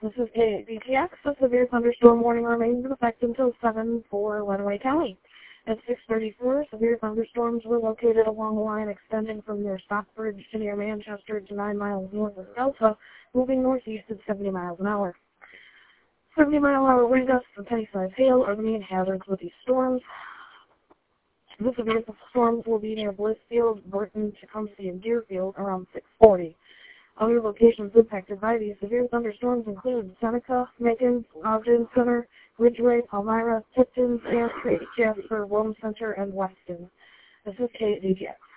This is KBTX. A severe thunderstorm warning remains in effect until 7 for Lenawee County. At 6:34, severe thunderstorms were located along a line extending from near Stockbridge to near Manchester to 9 miles north of Delta, moving northeast at 70 miles an hour. 70-mile-an-hour wind gusts and penny-sized hail are the main hazards with these storms. The severe storms will be near Blissfield, Burton, Tecumseh, and Deerfield around 6:40. Other locations impacted by these severe thunderstorms include Seneca, Macon, Ogden Center, Ridgeway, Palmyra, Tipton, Sand Creek, Jasper, Williams Center, and Weston. This is KDTX.